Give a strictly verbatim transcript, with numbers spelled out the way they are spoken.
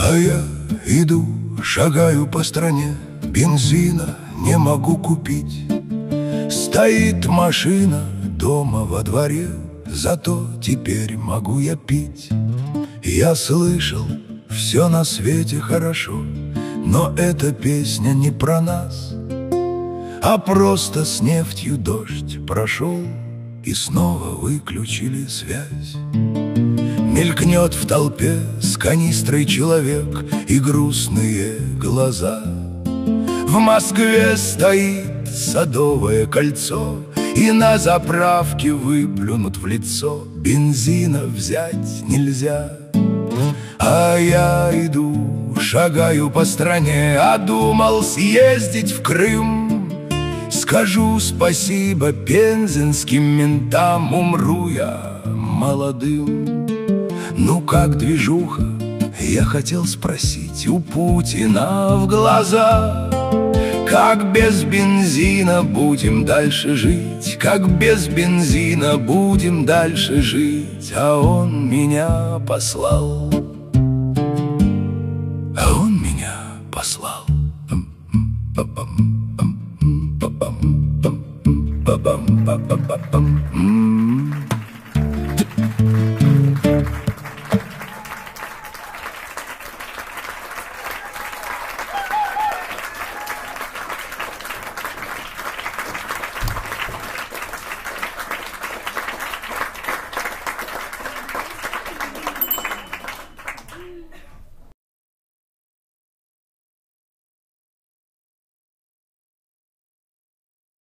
А я иду, шагаю по стране, бензина не могу купить. Стоит машина дома во дворе, зато теперь могу я пить. Я слышал, все на свете хорошо, но эта песня не про нас, а просто с нефтью дождь прошел, и снова выключили связь. Мелькнет в толпе с канистрой человек и грустные глаза. В Москве стоит Садовое кольцо, и на заправке выплюнут в лицо: бензина взять нельзя. А я иду, шагаю по стране, а думал съездить в Крым. Скажу спасибо пензенским ментам, умру я молодым. Ну как движуха? Я хотел спросить у Путина в глаза. Как без бензина будем дальше жить? Как без бензина будем дальше жить? А он меня послал. А он меня послал. Па-пам, па-пам, па-пам, па-пам, па-пам, па-пам.